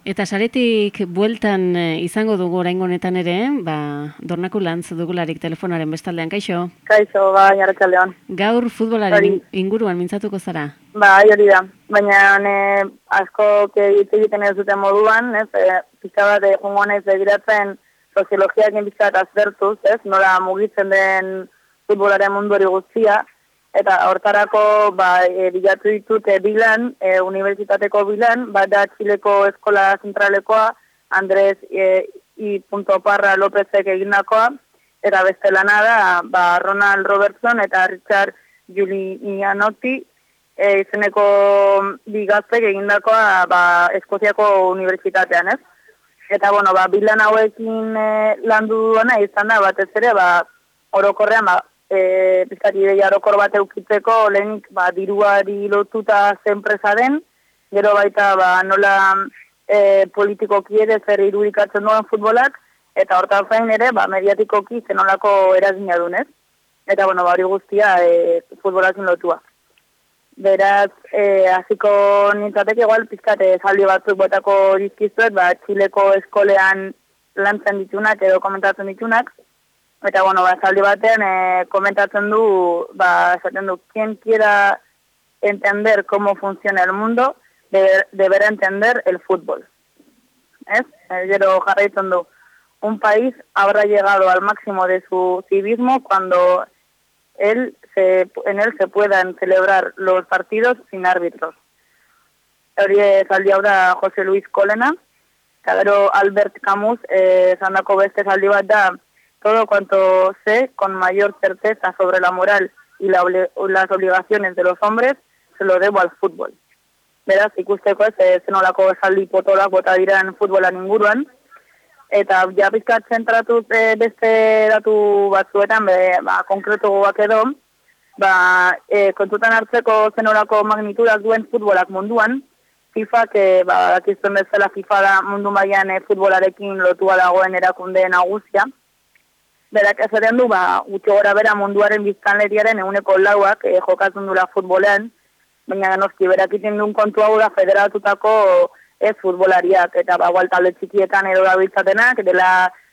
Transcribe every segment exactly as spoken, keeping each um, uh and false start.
Eta saretik bueltan eh, izango dugu oraingo honetan ere, ba, Dornaku Lantz dugularik telefonaren bestaldean, kaixo? Kaixo, bai, arratsaldean. Gaur futbolaren in- inguruan mintzatuko zara? Bai, hori da. Baina ne, asko hitz egiten ez duten moduan, ez, e, pixka bat egungo naiz begiratzen soziologiakin pixka bat aztertuz, ez, nola mugitzen den futbolaren mundu hori guztia, eta hortarako ba, e, bilatu ditut e, bilan, e, unibertsitateko bilan, bat da Txileko Eskola Zentralekoa, Andres e, I. Parra Lopezek egindakoa, eta beste lana da, ba, Ronald Robertson eta Richard Giulianotti e, izeneko bi gaztek egindakoa ba, Eskoziako Unibertsitatean, ez? Eta, bueno, ba, bilan hauekin e, landu duena izan da, batez ere, ba, orokorrean, ba, e, pizkati ideia orokor bat eukitzeko, lehenik, ba, diruari lotuta zenpresa den, gero baita, ba, nola e, politikoki ere zer irudikatzen duen futbolak, eta hortan zain ere, ba, mediatikoki zenolako eragina dunez. Eta, bueno, ba, hori guztia e, futbolakin lotua. Beraz, e, hasiko nintzateke igual pizkate saldi batzuk botako dizkizuet, ba, Txileko eskolean lantzen ditunak edo komentatzen ditunak. Eta, bueno, ba, saldi batean e, komentatzen du, ba, esaten du, quien quiera entender cómo funciona el mundo, debe, deberá entender el fútbol. ¿Es? E, gero jarraitzen du. Un país habrá llegado al máximo de su civismo cuando él se, en él se puedan celebrar los partidos sin árbitros. Hori esaldi hau da José Luis Colena, eta gero Albert Camus eh, esandako beste esaldi bat da, todo cuanto sé con mayor certeza sobre la moral y la, las obligaciones de los hombres, se lo debo al fútbol. Beraz, ikusteko ez, zenolako esaldi potolak bota diren futbolan inguruan, eta ja pizkat zentratu e, beste datu batzuetan, be, ba, konkretuak edo, ba, e, kontutan hartzeko zenolako magnitudak duen futbolak munduan, FIFA, que ba, dakizuen bezala FIFA da mundu mailan e, futbolarekin lotua dagoen erakunde nagusia, berak esaten du, ba, gutxi gora bera munduaren biztanleriaren eguneko lauak e, jokatzen dula futbolean, baina noski berak iten duen kontu hau da federatutako ez futbolariak, eta ba, igual talde txikietan edo da biltzatenak, dela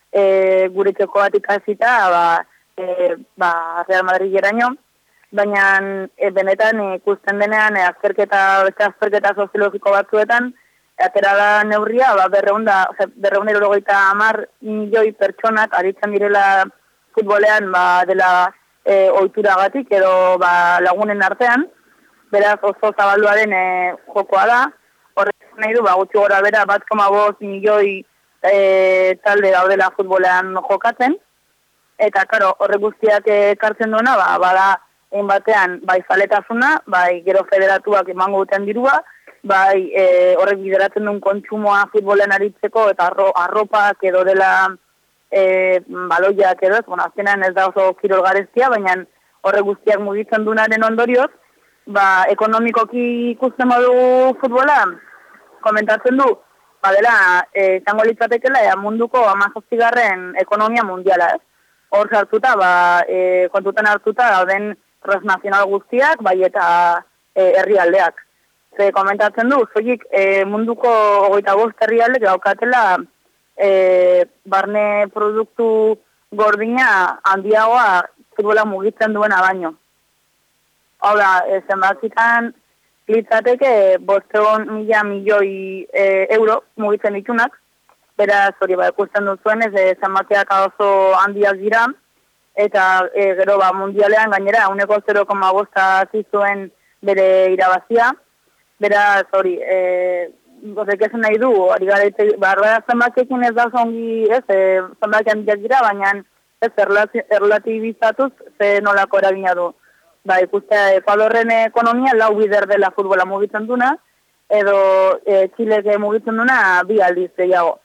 e, gure txeko bat ikasita, ba, e, ba, Real Madrid eraino, baina e, benetan ikusten denean e, azterketa, beste azterketa soziologiko batzuetan, atera da neurria, ba, berreunda, berreunda irurogeita hamar milioi pertsonak aritzen direla futbolean, ba, dela e, ohituragatik edo ba, lagunen artean, beraz oso zabalduaren e, jokoa da, horrek nahi du, ba, gutxi gora bera, bat koma bost milioi e, talde daudela futbolean jokatzen, eta, karo, horrek guztiak ekartzen duena, ba, bada, egin batean, bai zaletasuna, bai gero federatuak emango duten dirua, bai e, horrek bideratzen duen kontsumoa futbolean aritzeko, eta arro, arropak edo dela e, baloiak edo, bueno, azkenan ez da oso kirol gareztia, baina horrek guztiak mugitzen duenaren ondorioz, ba, ekonomikoki ikusten modu futbola, komentatzen du, badela, e, izango litzatekela, ea munduko hamazazpigarren ekonomia mundiala, ez? Hor sartuta, ba, e, kontutan hartuta, dauden transnazional guztiak, bai eta e, herrialdeak. Ze komentatzen du, zoik e, munduko hogeita bost herrialde gaukatela e, barne produktu gordina handiagoa futbola mugitzen duena baino. Hau da, e, zenbakitan litzateke bosteon mila milioi e, euro mugitzen ditunak, beraz hori ba, ikusten duzuen ez e, zenbakiak oso handiak dira, eta e, gero ba, mundialean gainera uneko zero koma bosta zizuen bere irabazia, beraz hori, e, gozek esan nahi du, hori gara, barra zenbakiekin ez da zongi, ez, e, zenbaki handiak dira, baina ez erlatibizatuz ze nolako eragina du. Ba, ikustea, Ekuadorren ekonomia lau bider dela futbola mugitzen duna, edo e, Txilek mugitzen duna bi aldiz gehiago.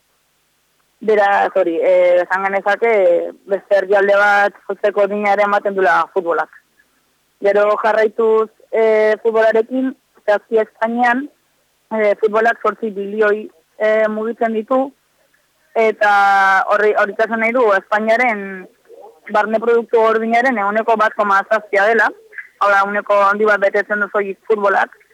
Beraz, hori, esan genezake, beste herrialde bat jotzeko dinaren ematen dula futbolak. Gero jarraituz e, futbolarekin, zehazki Espainian, e, futbolak zortzi bilioi e, mugitzen ditu, eta horri horritazen nahi du, Espainiaren barne produktu gordinaren eguneko bat koma zazpia dela, hau da, uneko handi bat betetzen duzoiz futbolak,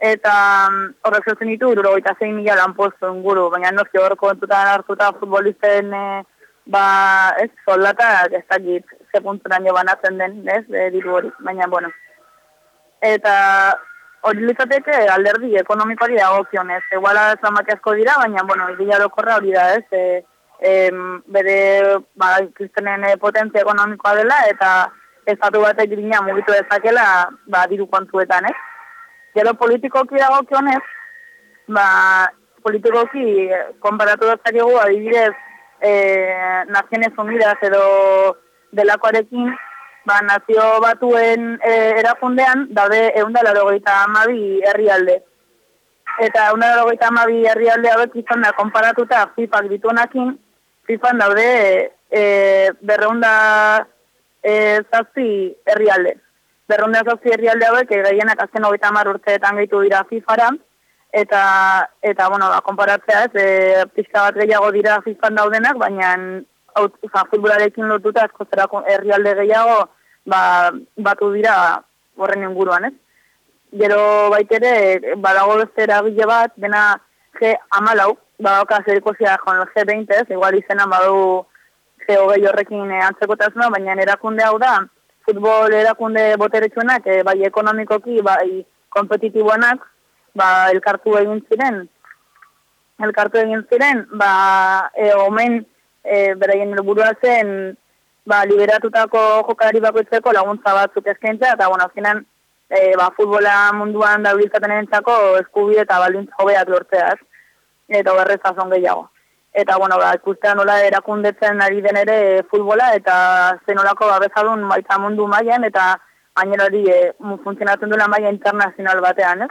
eta horrek sortzen ditu hirurogeita sei mila lanpostu inguru, baina noski hor kontutan hartuta futbolisten e, ba, ez, soldatak ez dakit ze punturan jo banatzen den, ez, e, diru hori, baina, bueno. Eta hori litzateke alderdi ekonomikoari dagokionez, iguala zenbaki asko dira, baina, bueno, idila orokorra hori da, ez, e, e, bere, ba, kristenen potentzia ekonomikoa dela, eta estatu batek dina mugitu dezakela, ba, diru kontuetan, ez. Gero politikoki dagokionez, ba, politikoki konparatu dezakegu adibidez e, Naciones Unidas edo delakoarekin, ba, nazio batuen e, erakundean daude ehun eta laurogeita hamabi herrialde. Eta ehun eta laurogeita hamabi herrialde hauek izan da konparatuta FIFAk dituenakin, FIFAn daude e, berrehun eta zazpi herrialde. Berrehun eta zazpi herrialde hauek gehienak azken hogeita hamar urteetan gehitu dira FIFAra, eta, eta bueno, ba, konparatzea ez, e, pixka bat gehiago dira FIFAn daudenak, baina futbolarekin lotuta asko herrialde gehiago ba, batu dira horren inguruan, ez? Gero baitere, badago beste eragile bat, dena G hamalau, badauka zerikosia con el G veinte, ez? Igual izenan badu G hogei horrekin e, antzekotasuna, baina erakunde hau da, futbol erakunde boteretsuenak, e, bai ekonomikoki, bai kompetitiboanak, ba, elkartu egin ziren, elkartu egin ziren, ba, e, omen, E, beraien helburua zen ba, liberatutako jokalari bakoitzeko laguntza batzuk eskaintzea, eta bueno, azkenan e, ba, futbola munduan dabiltzaten entzako eskubide eta baldintza hobeak lortzeaz, eta berrezazon gehiago. Eta bueno, ba, ikustea nola erakundetzen ari den ere futbola, eta zenolako babezadun baita mundu mailan eta gainera hori e, funtzionatzen duela maila internazional batean, ez?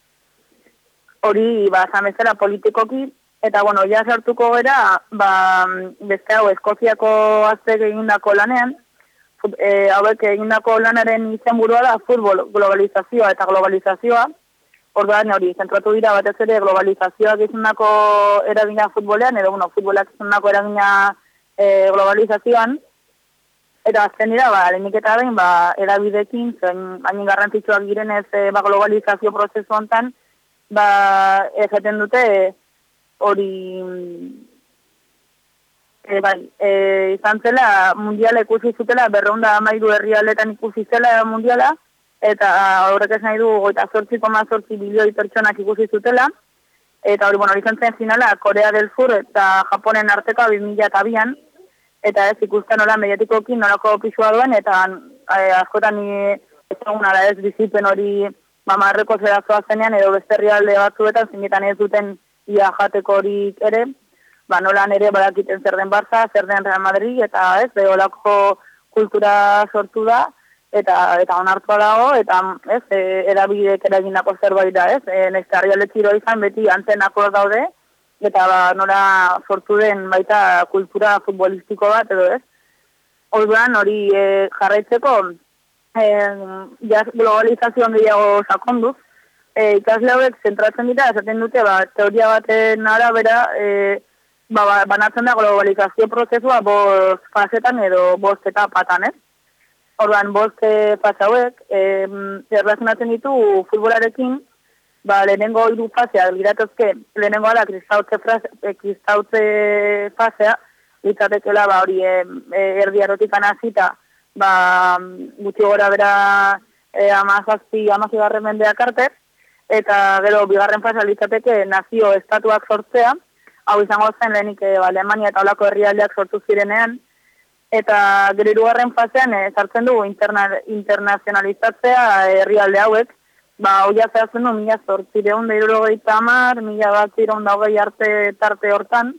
Hori, ba, zamezera politikoki, eta, bueno, ja sartuko gera, ba, beste hau, Eskoziako aztek egindako lanean, e, hauek egindako lanaren izenburua da futbol globalizazioa eta globalizazioa, orduan hori, zentratu dira batez ere globalizazioak izanako eragina futbolean, edo, bueno, futbolak izanako eragina e, globalizazioan, eta azken dira, ba, lehenik eta behin, ba, erabidekin, zen, hain garrantzitsuak girenez, e, ba, globalizazio prozesu hontan, ba, esaten dute, hori e, bai, e, izan zela mundiala ikusi zutela, berrehun eta hamairu herrialdetan ikusi zela mundiala, eta horrek ez nahi du hogeita zortzi koma zortzi bilioi pertsonak ikusi zutela, eta hori, bueno, hori izan zen finala Korea del Sur eta Japonen arteko bi mila bian, eta ez ikusten nola mediatikoki nolako pisua duen, eta e, askotan ezaguna da ez bizipen hori mamarreko zerazoa zenean, edo beste herrialde batzuetan zinetan ez duten ia jateko horik ere, ba, nolan ere badakiten zer den Barça, zer den Real Madrid, eta ez, beholako kultura sortu da, eta eta onartua dago, eta ez, e, erabidek eragindako zerbait da, ez, e, neste herrialde txiro izan beti antzenako daude, eta ba, nola sortu den baita kultura futbolistiko bat, edo ez. Orduan hori e, jarraitzeko, e, jaz globalizazio handiago sakonduz, E, ikasle hauek zentratzen dira, esaten dute, ba, teoria baten arabera, e, ba, ba, banatzen da globalizazio prozesua bost fasetan edo bost etapatan, ez? Orduan, bost fase hauek, e, erlazionatzen ditu futbolarekin, ba, lehenengo hiru faseak liratozke, lehenengo da kristautze, kristautze fasea, litzatekela, ba, hori, e, erdi arotikan hasita, ba, gutxi gora bera e, amazazpi, amazigarren mendeak arte, eta gero bigarren fasea litzateke nazio estatuak sortzea, hau izango zen lehenik e, Alemania eta olako herrialdeak sortu zirenean, eta gero hirugarren fasean e, sartzen dugu interna, internazionalizatzea herrialde hauek, ba, hoia zehazten du mila zortzireun da hirurogeita hamar, mila batzireun da hogei arte tarte hortan,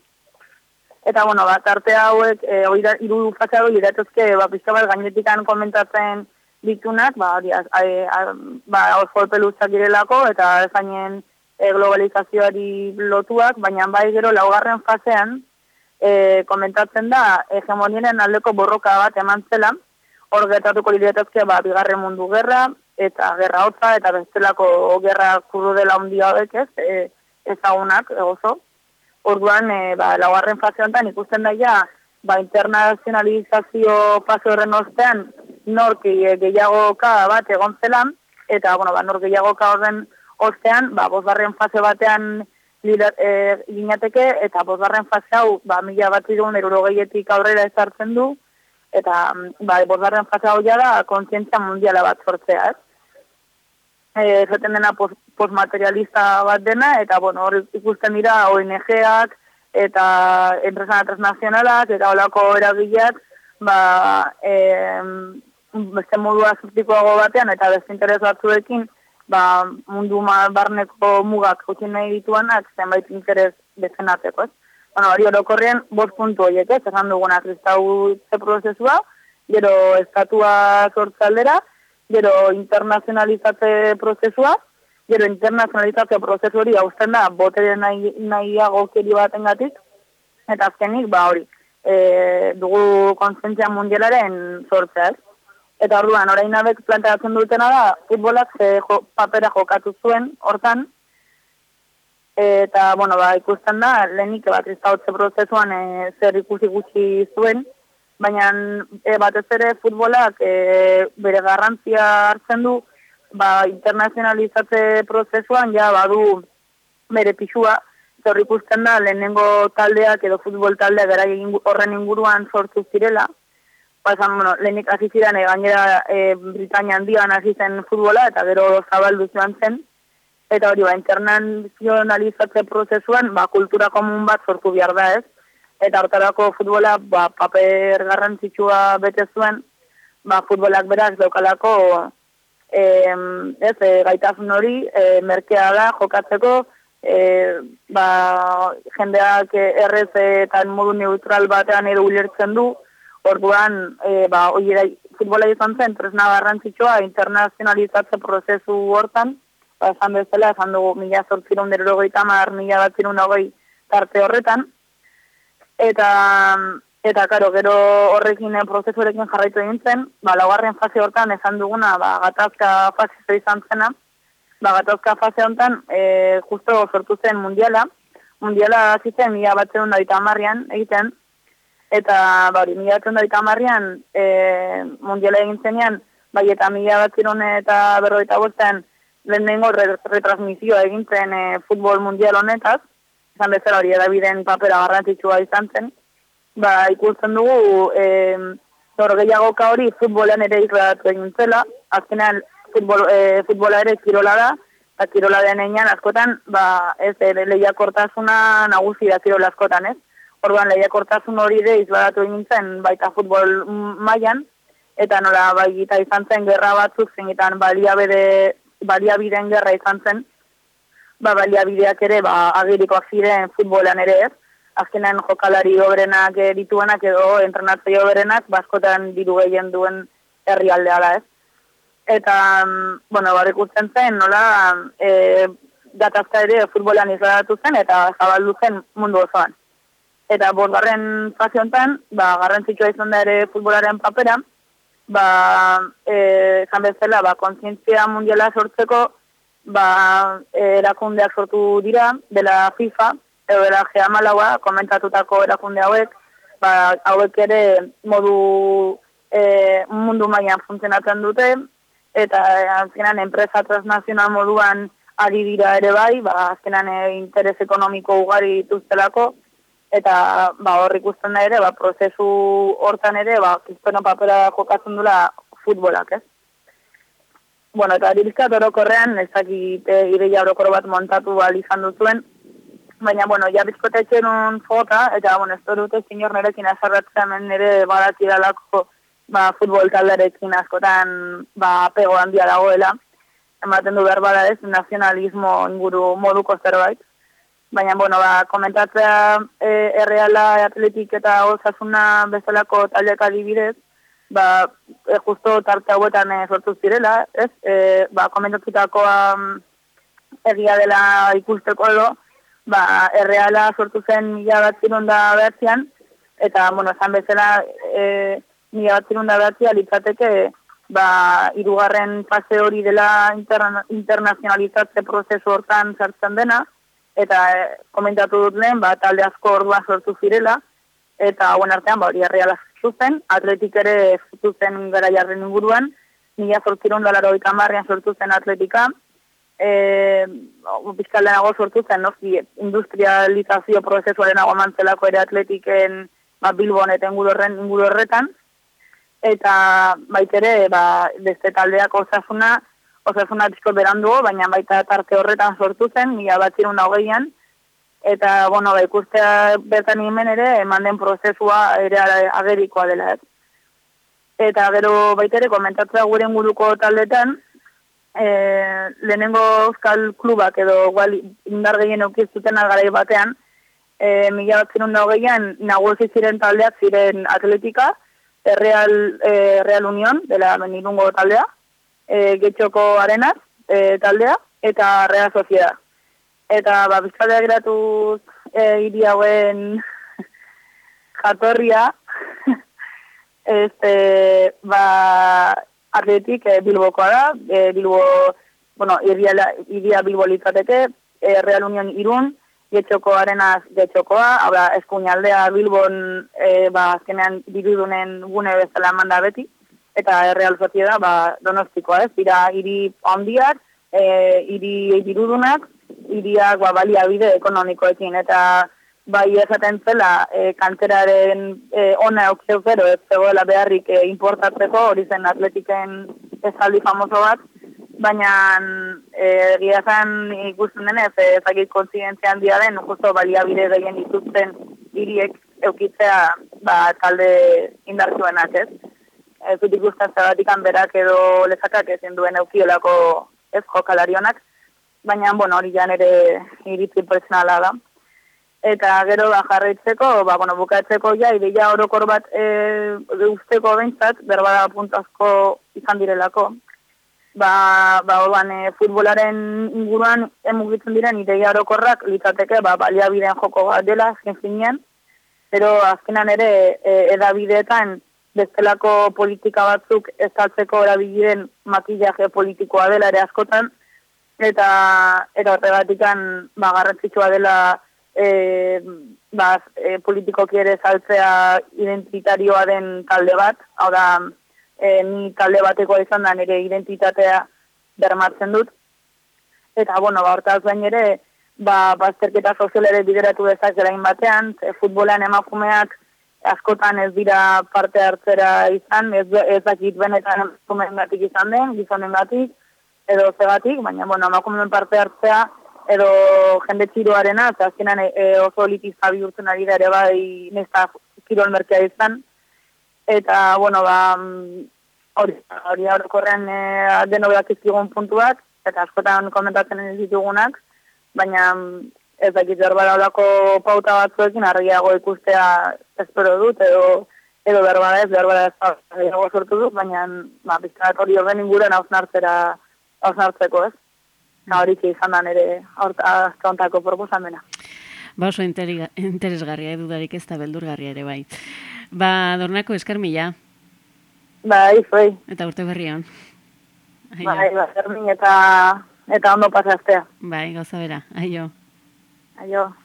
eta bueno, ba, tarte hauek, e, hiru fase hauek iratozke, ba, pixka bat gainetikan komentatzen ditunak, ba, hori, ba, oso peluzak direlako, eta ezainen e, globalizazioari lotuak, baina bai gero laugarren fasean e, komentatzen da hegemoniaren aldeko borroka bat eman zela, hor gertatuko liratozke, ba, bigarren mundu gerra, eta gerra hotza, eta bestelako gerra kurru dela handia hauek ez, e, ezagunak, oso. Orduan, e, ba, laugarren fase honetan ikusten daia, ba, internazionalizazio fase horren ostean, nork gehiagoka bat egon zela, eta, bueno, ba, nork gehiagoka horren ostean, ba, bosgarren fase batean e, ginateke, eta bosgarren fase hau, ba, mila bat irun erurogeietik aurrera ezartzen du, eta ba, bosgarren fase hau da kontzientzia mundiala bat sortzea, ez? E, zaten dena post, postmaterialista bat dena, eta bueno, hor ikusten dira O N G-ak, eta enpresa transnazionalak, eta holako eragileak, ba, e, beste modua subtikoago batean, eta beste interes batzuekin, ba, mundu barneko mugak gutxin nahi dituanak, zenbait interes bezanateko, ez? Bueno, hori orokorrean, bost puntu horiek, ez, esan duguna kristautze prozesua, gero estatua sortzaldera, gero internazionalizatze prozesua, gero internazionalizatze prozesu hori hausten da, botere nahi, nahiago keri batengatik, eta azkenik, ba hori, e, dugu kontzientzia mundialaren sortzea, ez? Eta orduan, orain abek planteatzen dutena da, futbolak ze jo, papera jokatu zuen, hortan, eta, bueno, ba, ikusten da, lehenik bat kristautze prozesuan e, zer ikusi gutxi zuen, baina e, batez ere futbolak e, bere garrantzia hartzen du, ba, internazionalizatze prozesuan, ja, badu bere pixua, zer ikusten da, lehenengo taldeak edo futbol taldeak gara horren inguruan sortu zirela, Pasan, bueno, lehenik hasi ziren, e, gainera e, Britania handian hasi zen futbola, eta gero zabaldu joan zen, eta hori, ba, internazionalizatze prozesuan, ba, kultura komun bat sortu behar da, ez? Eta hortarako futbola, ba, paper garrantzitsua bete zuen, ba, futbolak beraz daukalako, e, ez, e, gaitasun hori, e, merkea da, jokatzeko, e, ba, jendeak errez eta modu neutral batean edo ulertzen du, orduan, e, ba, oiera, futbola izan zen, tresna garrantzitsua, internazionalizatze prozesu hortan, ba, esan bezala, esan dugu, mila zortzirun derogeita mar, mila batzirun hogei tarte horretan, eta, eta, karo, gero horrekin, prozesu horrekin jarraitu egin zen, ba, laugarren fase hortan, esan duguna, ba, gatazka fase izan zena, ba, gatazka fase hortan, e, justo sortu zen mundiala, mundiala hasi zen, mila batzirun daita marrian egiten, eta, ba, hori, mila batzirun daita marrian, e, mundiala egin zenean, bai, eta mila batzirun eta berroita bostean, lehenengo retransmisioa egintzen e, futbol mundial honetaz, izan bezala hori edabideen papera garrantzitsua izan zen, ba, ikusten dugu, e, zor gehiagoka hori futbolean ere ikladatu egin zela, azkenean futbol, e, futbola ere kirola da, eta kirola denean askotan, ba, ez, e, lehiakortasuna nagusi da kirola askotan, ez? Orduan, lehiakortasun hori ere izladatu egin zen, baita futbol mailan, eta nola, baita izan zen gerra batzuk zengitan baliabide baliabideen gerra izan zen, ba, baliabideak ere, ba, agirikoak ziren futbolan ere ez, azkenean jokalari oberenak dituenak edo entrenatzaile oberenak, baskotan diru gehien duen herrialdea da ez. Eta, bueno, bar ikusten zen, nola, e, gatazka ere futbolan izladatu zen, eta zabaldu zen mundu osoan. Eta bosgarren fase honetan, ba, garrantzitsua izan da ere futbolaren papera, ba, e, zan bezala, ba, kontzientzia mundiala sortzeko, ba, e, erakundeak sortu dira, dela FIFA, edo dela G hamalaua, komentatutako erakunde hauek, ba, hauek ere modu e, mundu mailan funtzionatzen dute, eta azkenan enpresa transnazional moduan ari dira ere bai, ba, azkenan e, interes ekonomiko ugari dituztelako, eta ba, hor ikusten da ere, ba, prozesu hortan ere, ba, kizpeno papera jokatzen dula futbolak, ez? Bueno, eta dirizkat orokorrean, ez dakit e, ideia orokor bat montatu bali izan duzuen, baina, bueno, ja bizkotetxen un jota, eta, bueno, ez dute zinor nerekin azarratzen nire badatzidalako ba, futbol talderekin askotan ba, apego handia dagoela, ematen du behar bada ez, nazionalismo inguru moduko zerbait, baina, bueno, ba, komentatzea e, erreala, atletik eta osasuna bezalako taldeak adibidez, ba, e, justo tarte hauetan e, sortu zirela, ez? E, ba, komentatutakoa egia dela ikusteko edo, ba, erreala sortu zen mila batzirun da behatzean, eta, bueno, esan bezala, e, mila batzirun da behatzea litzateke, ba, hirugarren fase hori dela interna, internazionalizatze prozesu hortan sartzen dena, eta e, komentatu dut lehen, ba, talde asko orduan sortu zirela, eta hauen artean, ba, hori erreala zuzen, atletik ere zuzen gara jarren inguruan, mila zortziron dolar oita marrean sortu zen atletika, e, bizkalenago sortu zen, noski, industrializazio prozesuaren agomantzelako ere atletiken ba, Bilbon eta inguru horren inguru horretan, eta baitere, ba, beste taldeak osasuna, osasuna disko berandugo, baina baita tarte horretan sortu zen, mila batzirun da hogeian, eta, bueno, ba, ikustea bertan hemen ere, eman den prozesua ere agerikoa dela, ez. Eta gero baitere, komentatzea gure inguruko taldetan, e, lehenengo euskal klubak edo igual indar gehien eukiztuten algarai batean, e, mila batzirun da hogeian, nagusi ziren taldeak ziren Atletika, Real, e, Real Unión, dela menirungo taldea, e, Getxoko Arenaz e, taldea, eta Real Sociedad. Eta, ba, bizkaldea geratuz e, hiri hauen jatorria, este, ba, Atletik e, Bilbokoa da, e, Bilbo, bueno, iria Bilbo litzateke, e, Real Unión Irun, Getxoko Arenaz Getxokoa, hau da, eskuinaldea Bilbon, e, ba, azkenean dirudunen gune bezala manda beti, eta Real Sociedad, ba, Donostikoa, ez, dira hiri handiak, e, hiri dirudunak, hiriak ba, baliabide ekonomikoekin, eta bai esaten zela, e, kanteraren e, ona eukero, ez zegoela beharrik e, importatzeko, hori zen Atletiken esaldi famoso bat, baina egia e, zen ikusten denez, ezakit kontzientzia handia den, justo baliabide gehien dituzten hiriek eukitzea ba, talde indartsuenak, ez? Ez dut ikusten zebatikan berak edo lezakak ezin duen eukiolako ez jokalarionak, baina, bueno, hori jan ere iritzi personala da. Eta gero ba, jarraitzeko, ba, bueno, bukatzeko ja, ideia orokor bat e, usteko behintzat, berbada puntu asko izan direlako. Ba, ba orban, e, futbolaren inguruan emugitzen diren ideia orokorrak litzateke, ba, baliabideen joko bat dela, azken finean, pero azkenan ere e, edabideetan bestelako politika batzuk estaltzeko erabiliren makillaje politikoa dela ere askotan, eta eta horregatikan ba, garrantzitsua dela E, ba, e, politikoki ere saltzea identitarioa den talde bat, hau da, e, ni talde bateko izan da nire identitatea bermatzen dut. Eta, bueno, ba, hortaz bain ere, ba, bazterketa sozial ere bideratu dezak zerain batean, e, futbolean emakumeak askotan ez dira parte hartzera izan, ez, ez dakit benetan emakumeen gatik izan den, gizonen gatik, edo zegatik, baina, bueno, emakumeen parte hartzea, edo jende txiroarena, eta azkenan e, oso elitizta bihurtzen ari da ere bai nesta kirol merkea izan. Eta, bueno, ba, hori, hori orokorrean e, denobeak izkigun puntuak, eta askotan komentatzen ez ditugunak, baina ez dakit berbara olako pauta batzuekin argiago ikustea espero dut, edo, edo berbara ez, berbara ez argiago sortu dut, baina ba, bizkanat hori horren inguruan hausnartzera, hausnartzeko ez. Na hori izan da nire azkontako proposamena. Ba oso interesgarria edudarik ez da beldurgarria ere bai. Ba, Dornako, eskar mila. Bai, zuei. Eta urte berrion. Bai, ba, eta, eta ondo pasaztea. Bai, gauza bera. Aio. Aio.